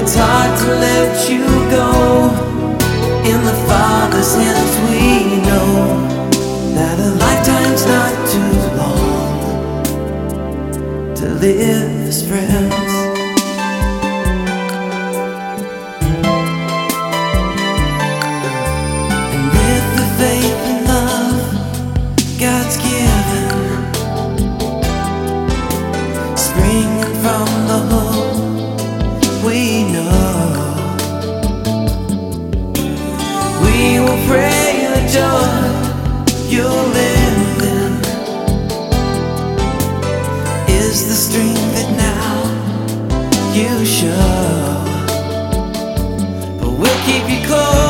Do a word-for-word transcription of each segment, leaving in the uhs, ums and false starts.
it's hard to let you go. In the Father's hands we know that a lifetime's not too long to live as friends. And with the faith and love God's given, springing from the hope we know, we will pray the joy you're living is the strength that now you show. But we'll keep you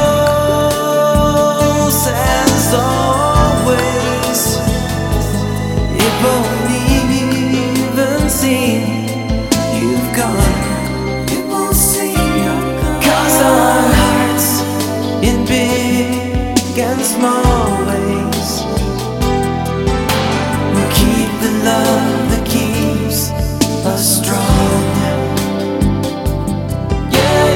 close as always. It won't even seem you've gone. It won't seem you're gone. 'Cause our hearts in big and small ways will keep the love that keeps us strong. Yeah,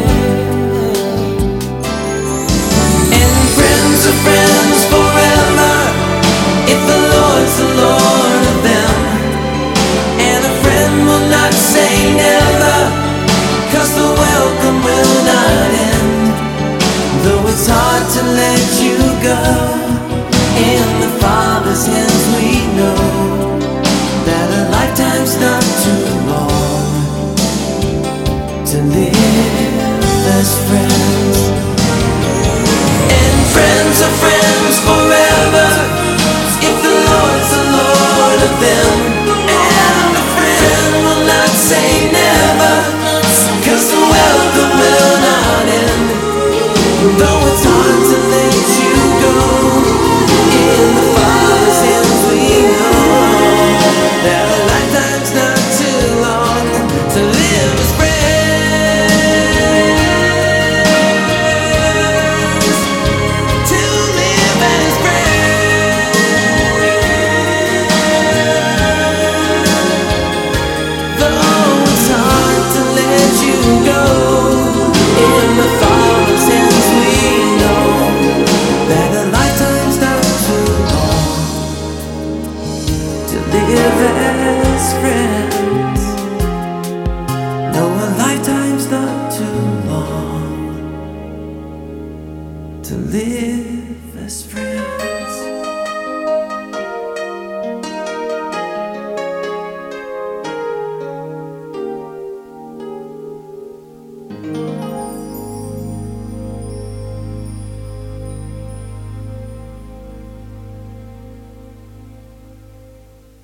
yeah. And friends are friends forever if the Lord's the Lord of them. And a friend will not say never, 'cause the welcome will not end. Though it's hard to let you go, in the Father's hands we know that a lifetime's not too long to live as friends. And friends are friends forever if the Lord's the Lord of them. And a friend will not say never, 'cause the welcome will not end. Though it's hard to let you go, in the Father's hands we know that a lifetime's not too long to live as friends. To live as friends. Though it's hard to let you go, in the Father's hands we know that a lifetime's not too long to live as friends. No, a lifetime's not too long to live as friends.